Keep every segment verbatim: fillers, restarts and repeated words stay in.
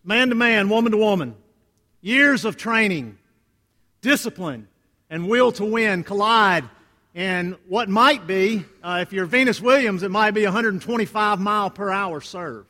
man to man, woman to woman, years of training, discipline, and will to win collide in what might be, uh, if you're Venus Williams, it might be one hundred twenty-five mile per hour serve.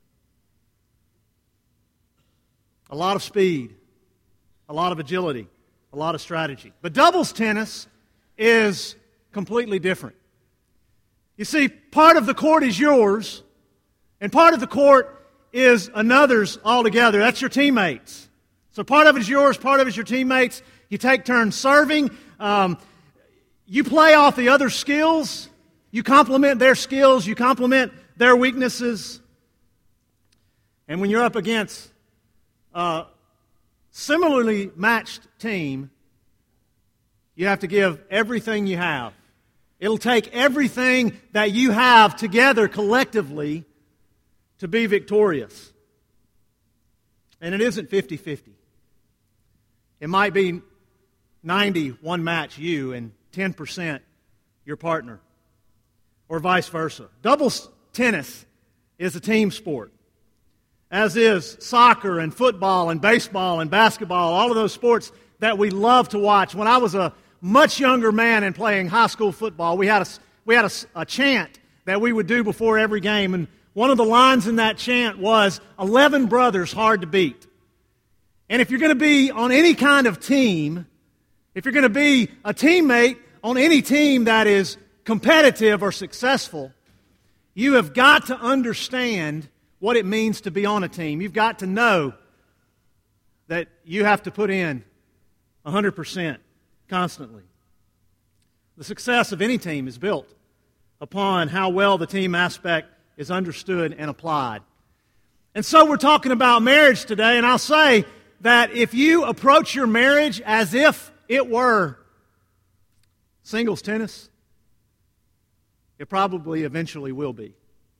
A lot of speed, a lot of agility, a lot of strategy. But doubles tennis is completely different. You see, part of the court is yours, and part of the court is another's altogether. That's your teammates. So part of it is yours, part of it is your teammates. You take turns serving. Um, you play off the other skills. You complement their skills. You complement their weaknesses. And when you're up against a similarly matched team, you have to give everything you have. It'll take everything that you have together collectively to be victorious. And it isn't fifty-fifty. It might be ninety one match you and ten percent your partner, or vice versa. Doubles tennis is a team sport, as is soccer and football and baseball and basketball, all of those sports that we love to watch. When I was a much younger man and playing high school football, we had a, we had a, a chant that we would do before every game, and one of the lines in that chant was, eleven brothers hard to beat. And if you're going to be on any kind of team, if you're going to be a teammate on any team that is competitive or successful, you have got to understand what it means to be on a team. You've got to know that you have to put in one hundred percent constantly. The success of any team is built upon how well the team aspect is understood and applied. And so we're talking about marriage today, and I'll say that if you approach your marriage as if it were singles tennis, it probably eventually will be.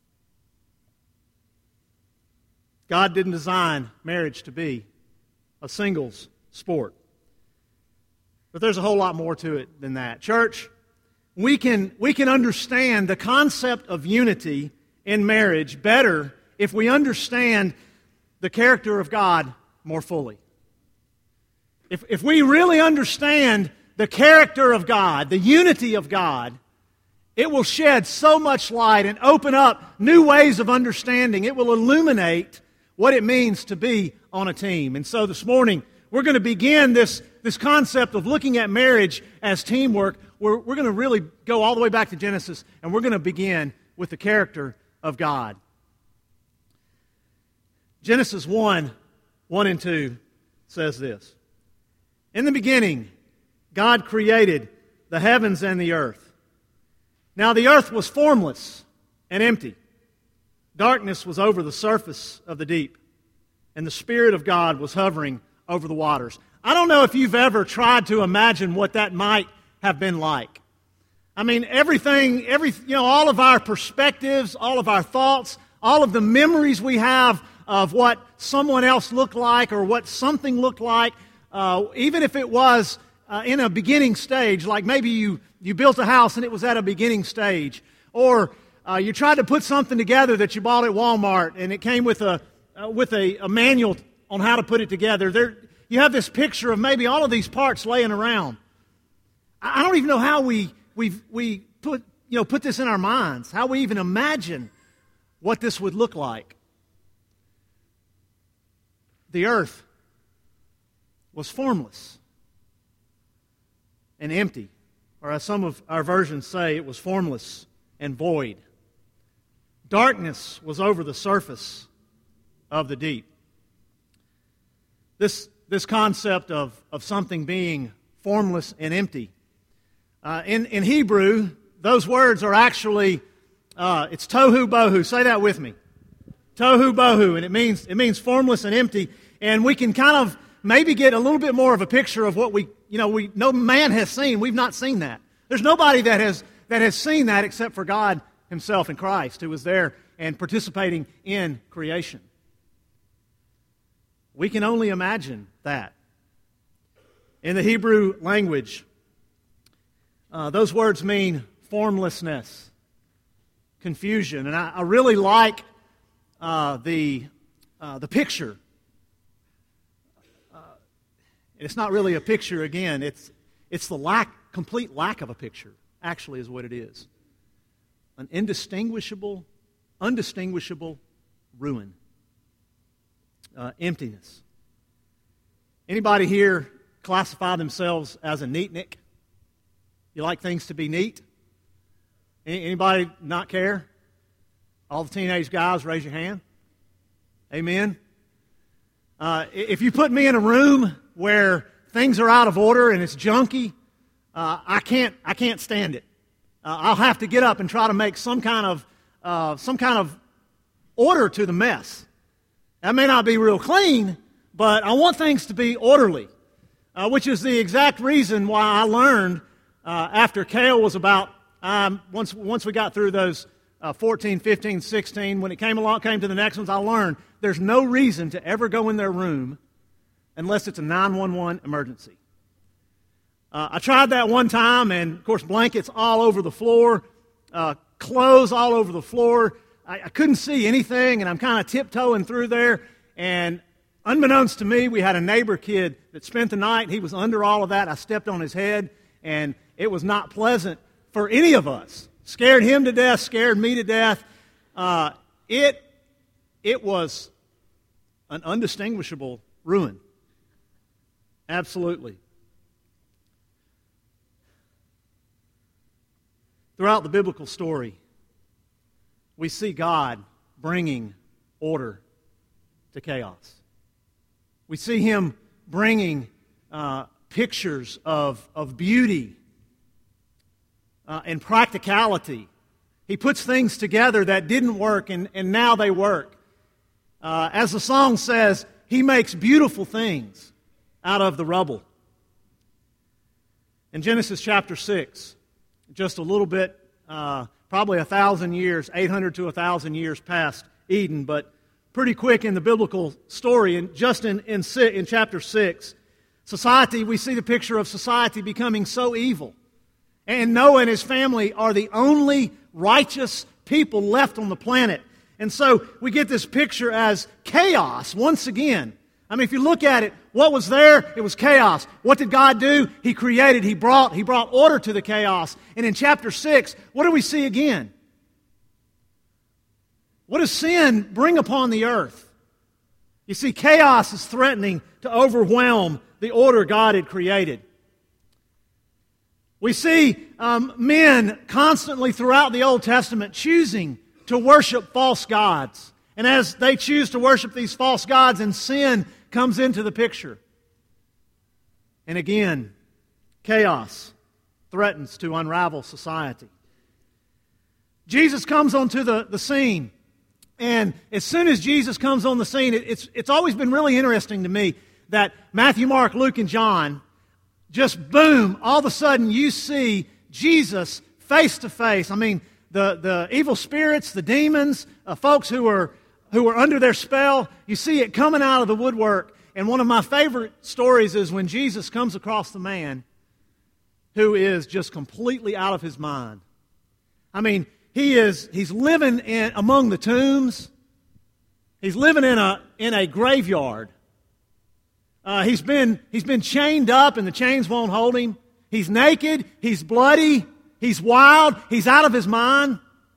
God didn't design marriage to be a singles sport. But there's a whole lot more to it than that. Church, we can, we can understand the concept of unity in marriage better if we understand the character of God more fully. If, if we really understand the character of God, the unity of God, it will shed so much light and open up new ways of understanding. It will illuminate what it means to be on a team. And so this morning, we're going to begin this, this concept of looking at marriage as teamwork. We're, we're going to really go all the way back to Genesis, and we're going to begin with the character of God. Genesis one, one and two says this. In the beginning, God created the heavens and the earth. Now the earth was formless and empty. Darkness was over the surface of the deep, and the Spirit of God was hovering over the waters. I don't know if you've ever tried to imagine what that might have been like. I mean, everything, every, you know, all of our perspectives, all of our thoughts, all of the memories we have of what someone else looked like or what something looked like, uh, even if it was uh, in a beginning stage, like maybe you, you built a house and it was at a beginning stage, or uh, you tried to put something together that you bought at Walmart and it came with a uh, with a, a manual on how to put it together. There, you have this picture of maybe all of these parts laying around. I, I don't even know how we we we put you know put this in our minds, how we even imagine what this would look like. The earth was formless and empty, or as some of our versions say, it was formless and void. Darkness was over the surface of the deep. This, this concept of, of something being formless and empty. Uh, in, in Hebrew, those words are actually, uh, it's tohu bohu. Say that with me. Tohu bohu, and it means it means formless and empty. And we can kind of maybe get a little bit more of a picture of what we, you know, we no man has seen. We've not seen that. There's nobody that has that has seen that except for God Himself in Christ, who was there and participating in creation. We can only imagine that. In the Hebrew language, uh, those words mean formlessness, confusion, and I, I really like uh, the uh, the picture And it's not really a picture again. It's, it's the lack, complete lack of a picture, actually, is what it is. An indistinguishable, undistinguishable ruin. Uh, emptiness. Anybody here classify themselves as a neatnik? You like things to be neat? Anybody not care? All the teenage guys, raise your hand. Amen. Uh, if you put me in a room where things are out of order and it's junky, uh, I can't. I can't stand it. Uh, I'll have to get up and try to make some kind of uh, some kind of order to the mess. That may not be real clean, but I want things to be orderly, uh, which is the exact reason why I learned uh, after Cale was about. Um, once once we got through those uh, fourteen, fifteen, sixteen, when it came along, came to the next ones, I learned there's no reason to ever go in their room unless it's a nine one one emergency. Uh, I tried that one time, and of course, blankets all over the floor, uh, clothes all over the floor. I, I couldn't see anything, and I'm kind of tiptoeing through there. And unbeknownst to me, we had a neighbor kid that spent the night. He was under all of that. I stepped on his head, and it was not pleasant for any of us. Scared him to death, scared me to death. Uh, it, it was an undistinguishable ruin. Absolutely. Throughout the biblical story, we see God bringing order to chaos. We see Him bringing uh, pictures of, of beauty Uh, and practicality. He puts things together that didn't work, and, and now they work. Uh, as the song says, He makes beautiful things out of the rubble. In Genesis chapter six, just a little bit, uh, probably a thousand years, eight hundred to a thousand years past Eden, but pretty quick in the biblical story, and just in, in, in chapter six, society, we see the picture of society becoming so evil. And Noah and his family are the only righteous people left on the planet. And so we get this picture as chaos once again. I mean, if you look at it, what was there? It was chaos. What did God do? He created, He brought, He brought order to the chaos. And in chapter six, what do we see again? What does sin bring upon the earth? You see, chaos is threatening to overwhelm the order God had created. We see um, men constantly throughout the Old Testament choosing to worship false gods. And as they choose to worship these false gods, and sin comes into the picture. And again, chaos threatens to unravel society. Jesus comes onto the, the scene. And as soon as Jesus comes on the scene, it, it's, it's always been really interesting to me that Matthew, Mark, Luke, and John, just boom, all of a sudden you see Jesus face to face. I mean, the, the evil spirits, the demons, uh, folks who are, who are under their spell, you see it coming out of the woodwork. And one of my favorite stories is when Jesus comes across the man who is just completely out of his mind. I mean, he is he's living in among the tombs. He's living in a in a graveyard. Uh, he's been he's been chained up, and the chains won't hold him. He's naked. He's bloody. He's wild. He's out of his mind.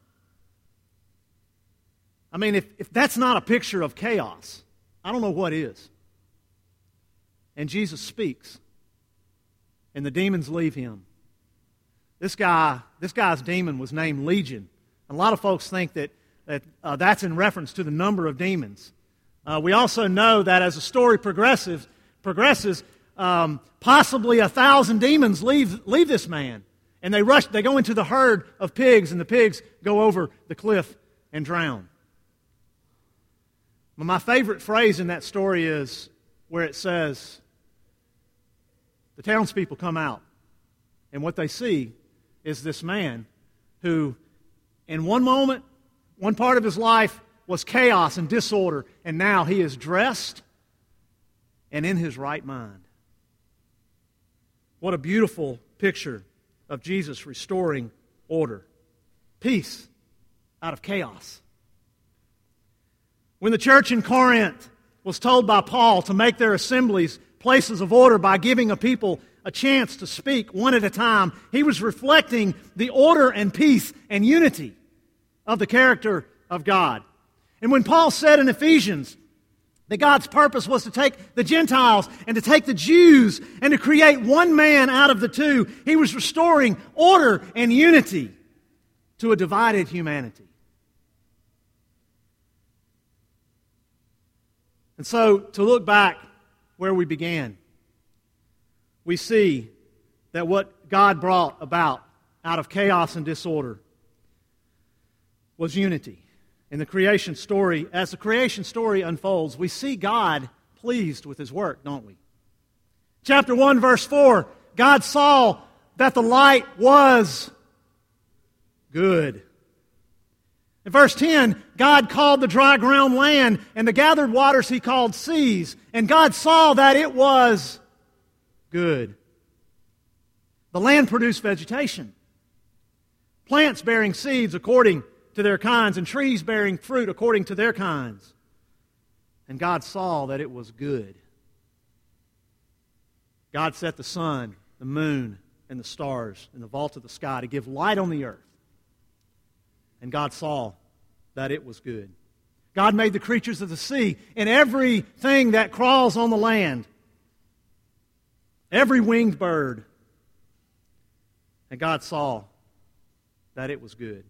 I mean, if, if that's not a picture of chaos, I don't know what is. And Jesus speaks, and the demons leave him. This guy, this guy's demon was named Legion. A lot of folks think that, that uh, that's in reference to the number of demons. Uh, we also know that as the story progresses, progresses, um, possibly a thousand demons leave leave this man, and they rush. They go into the herd of pigs, and the pigs go over the cliff and drown. But my favorite phrase in that story is where it says, the townspeople come out, and what they see is this man who, in one moment, one part of his life was chaos and disorder, and now he is dressed and in his right mind. What a beautiful picture of Jesus restoring order. Peace out of chaos. When the church in Corinth was told by Paul to make their assemblies places of order by giving a people a chance to speak one at a time. He was reflecting the order and peace and unity of the character of God. And when Paul said in Ephesians that God's purpose was to take the Gentiles and to take the Jews and to create one man out of the two, he was restoring order and unity to a divided humanity. And so, to look back where we began, we see that what God brought about out of chaos and disorder was unity. In the creation story, as the creation story unfolds, we see God pleased with His work, don't we? Chapter one, verse four, God saw that the light was good. In verse ten, God called the dry ground land, and the gathered waters He called seas. And God saw that it was good. The land produced vegetation, plants bearing seeds according to their kinds, and trees bearing fruit according to their kinds. And God saw that it was good. God set the sun, the moon, and the stars in the vault of the sky to give light on the earth. And God saw that it was good. God made the creatures of the sea and everything that crawls on the land, every winged bird. And God saw that it was good.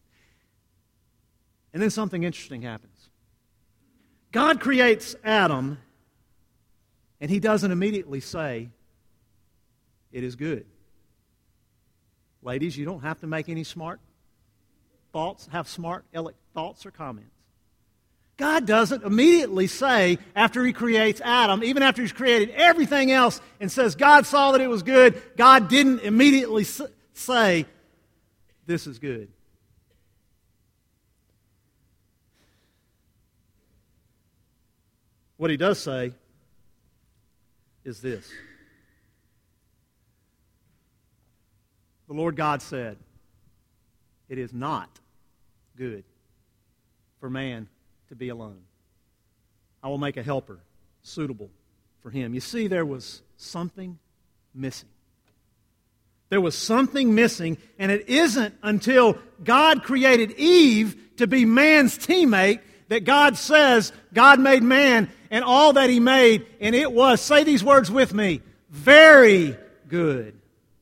And then something interesting happens. God creates Adam, and He doesn't immediately say, "It is good." Ladies, you don't have to make any smart thoughts, have smart thoughts or comments. God doesn't immediately say, after He creates Adam, even after He's created everything else, and says, God saw that it was good, God didn't immediately say, "This is good." What He does say is this. The Lord God said, "It is not good for man to be alone. I will make a helper suitable for him." You see, there was something missing. There was something missing, and it isn't until God created Eve to be man's teammate that God says God made man and all that He made, and it was, say these words with me, very good.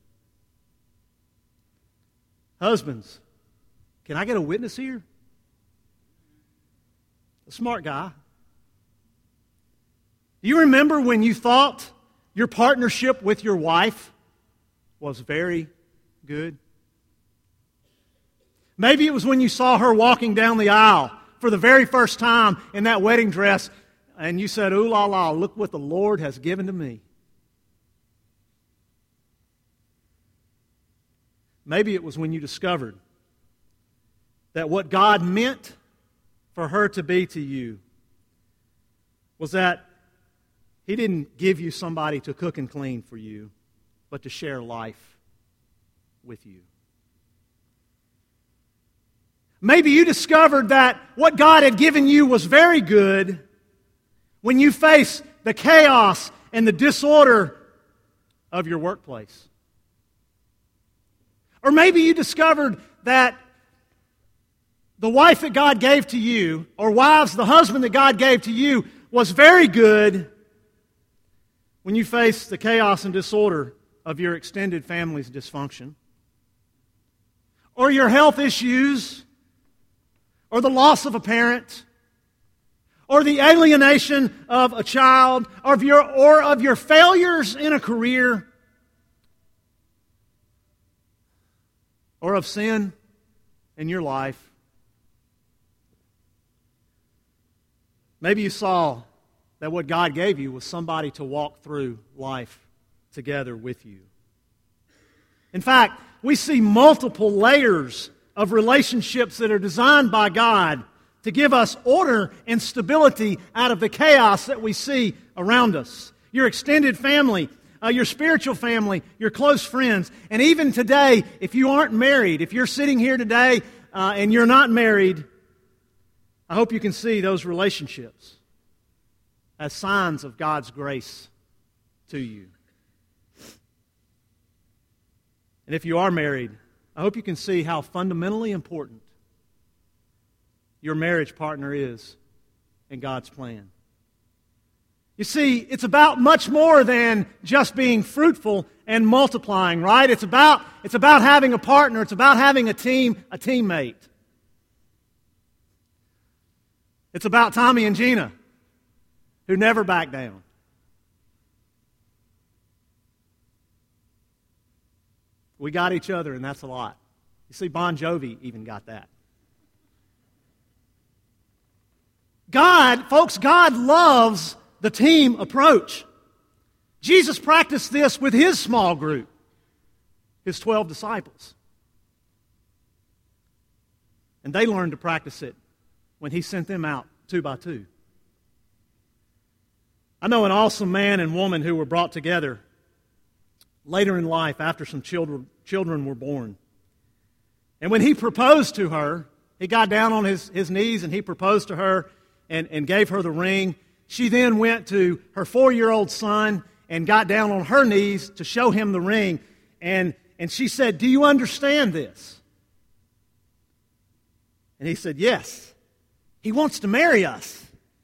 Husbands, can I get a witness here? A smart guy. Do you remember when you thought your partnership with your wife was very good? Maybe it was when you saw her walking down the aisle for the very first time in that wedding dress, and you said, "Ooh la la, look what the Lord has given to me." Maybe it was when you discovered that what God meant for her to be to you was that He didn't give you somebody to cook and clean for you, but to share life with you. Maybe you discovered that what God had given you was very good when you face the chaos and the disorder of your workplace. Or maybe you discovered that the wife that God gave to you, or wives, the husband that God gave to you, was very good when you face the chaos and disorder of your extended family's dysfunction, or your health issues, or the loss of a parent, or the alienation of a child, or of your, or of your failures in a career, or of sin in your life. Maybe you saw that what God gave you was somebody to walk through life together with you. In fact, we see multiple layers of relationships that are designed by God to give us order and stability out of the chaos that we see around us. Your extended family, uh, your spiritual family, your close friends, and even today, if you aren't married, if you're sitting here today uh, and you're not married, I hope you can see those relationships as signs of God's grace to you. And if you are married, I hope you can see how fundamentally important your marriage partner is in God's plan. You see, it's about much more than just being fruitful and multiplying, right? It's about, it's about having a partner. It's about having a team, a teammate. It's about Tommy and Gina, who never back down. We got each other, and that's a lot. You see, Bon Jovi even got that. God, folks, God loves the team approach. Jesus practiced this with His small group, His twelve disciples. And they learned to practice it when He sent them out two by two. I know an awesome man and woman who were brought together later in life after some children, children were born. And when he proposed to her, he got down on his, his knees and he proposed to her and, and gave her the ring. She then went to her four-year-old son and got down on her knees to show him the ring. And, and she said, "Do you understand this?" And he said, "Yes. He wants to marry us."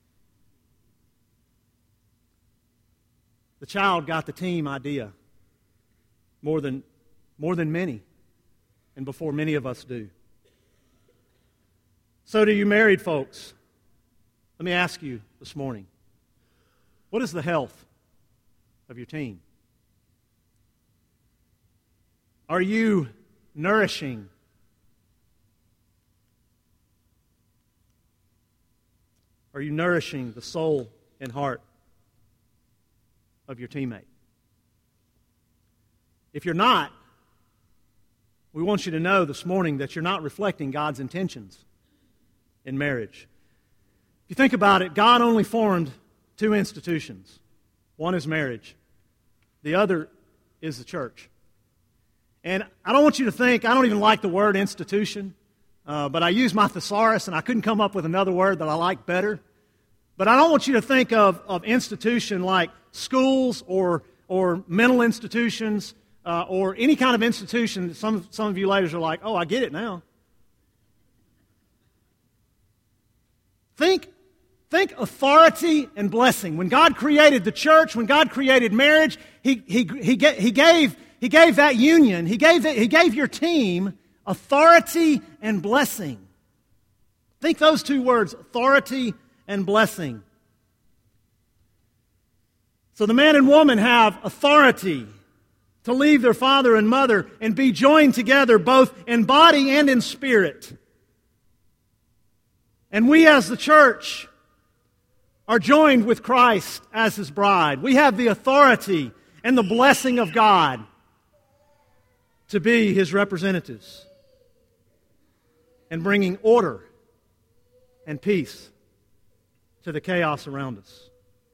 The child got the team idea more than, more than many, and before many of us do. So to you married folks, let me ask you this morning, what is the health of your team? Are you nourishing Are you nourishing the soul and heart of your teammate? If you're not, we want you to know this morning that you're not reflecting God's intentions in marriage. If you think about it, God only formed two institutions. One is marriage. The other is the church. And I don't want you to think, I don't even like the word institution, uh, but I use my thesaurus and I couldn't come up with another word that I like better. But I don't want you to think of, of institution like schools or, or mental institutions uh, or any kind of institution. Some, some of you ladies are like, "Oh, I get it now." Think Think authority and blessing. When God created the church, when God created marriage, He, he, he, he, gave, he gave that union, he gave, the, he gave your team authority and blessing. Think those two words, authority and blessing. So the man and woman have authority to leave their father and mother and be joined together both in body and in spirit. And we as the church are joined with Christ as His bride. We have the authority and the blessing of God to be His representatives and bringing order and peace to the chaos around us.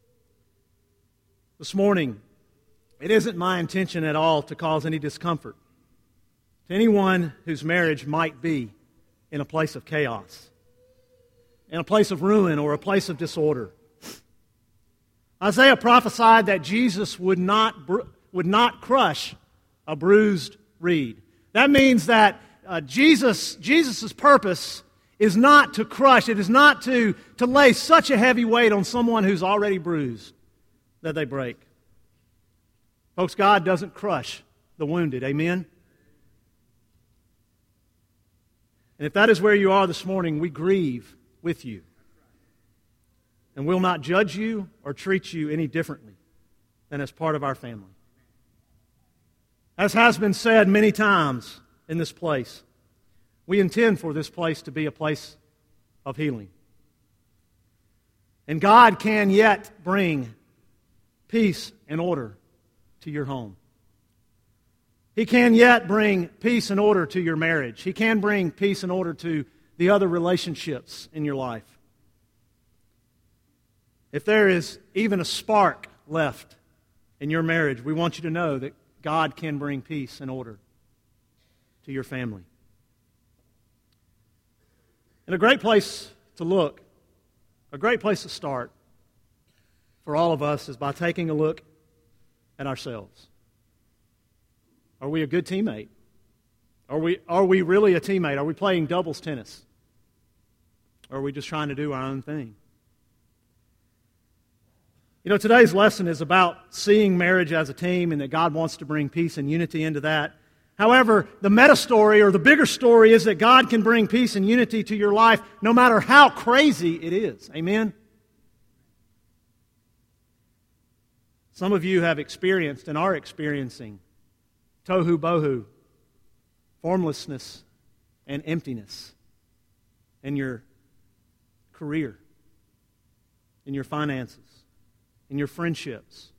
This morning, it isn't my intention at all to cause any discomfort to anyone whose marriage might be in a place of chaos, in a place of ruin or a place of disorder. Isaiah prophesied that Jesus would not, would not crush a bruised reed. That means that uh, Jesus, Jesus' purpose is not to crush, it is not to, to lay such a heavy weight on someone who's already bruised that they break. Folks, God doesn't crush the wounded, amen? And if that is where you are this morning, we grieve with you. And will not judge you or treat you any differently than as part of our family. As has been said many times in this place, we intend for this place to be a place of healing. And God can yet bring peace and order to your home. He can yet bring peace and order to your marriage. He can bring peace and order to the other relationships in your life. If there is even a spark left in your marriage, we want you to know that God can bring peace and order to your family. And a great place to look, a great place to start for all of us is by taking a look at ourselves. Are we a good teammate? Are we, are we really a teammate? Are we playing doubles tennis? Or are we just trying to do our own thing? You know, today's lesson is about seeing marriage as a team and that God wants to bring peace and unity into that. However, the meta story or the bigger story is that God can bring peace and unity to your life no matter how crazy it is. Amen? Some of you have experienced and are experiencing tohu bohu, formlessness, and emptiness in your career, in your finances, in your friendships,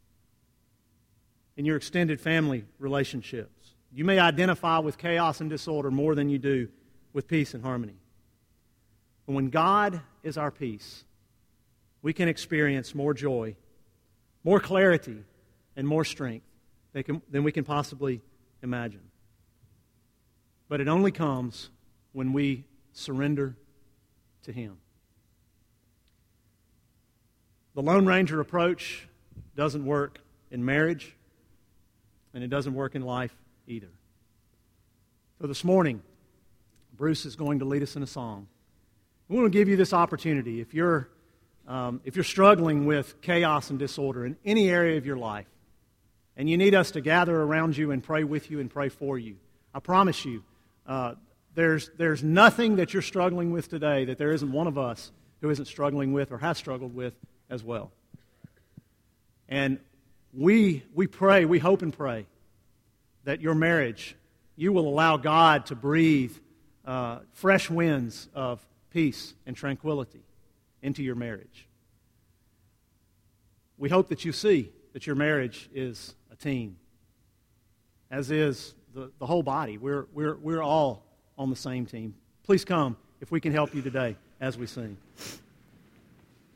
in your extended family relationships. You may identify with chaos and disorder more than you do with peace and harmony. But when God is our peace, we can experience more joy, more clarity, and more strength than we can possibly imagine. But it only comes when we surrender to Him. The Lone Ranger approach doesn't work in marriage, and it doesn't work in life either. So this morning, Bruce is going to lead us in a song. We want to give you this opportunity. If you're, um, if you're struggling with chaos and disorder in any area of your life, and you need us to gather around you and pray with you and pray for you, I promise you, uh, there's, there's nothing that you're struggling with today that there isn't one of us who isn't struggling with or has struggled with as well. And we, we pray, we hope and pray that your marriage, you will allow God to breathe uh, fresh winds of peace and tranquility into your marriage. We hope that you see that your marriage is a team, as is the, the whole body. We're, we're, we're all on the same team. Please come if we can help you today as we sing.